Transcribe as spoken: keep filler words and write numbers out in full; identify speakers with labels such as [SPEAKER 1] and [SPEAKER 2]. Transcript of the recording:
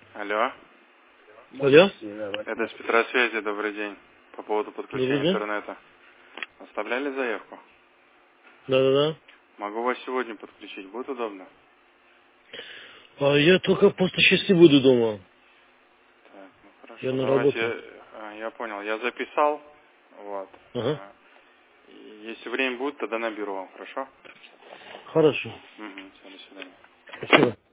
[SPEAKER 1] Алло.
[SPEAKER 2] Алло.
[SPEAKER 1] Это с Петросвязи, добрый день. По поводу подключения интернета. Оставляли заявку?
[SPEAKER 2] Да-да-да.
[SPEAKER 1] Могу вас сегодня подключить, будет удобно?
[SPEAKER 2] А я только после шести буду дома.
[SPEAKER 1] Так, ну хорошо.
[SPEAKER 2] Я на
[SPEAKER 1] Давайте,
[SPEAKER 2] работе.
[SPEAKER 1] я, я понял, я записал. Вот.
[SPEAKER 2] Ага.
[SPEAKER 1] И если время будет, тогда наберу вам, хорошо?
[SPEAKER 2] Хорошо.
[SPEAKER 1] Угу, все, до свидания.
[SPEAKER 2] Спасибо.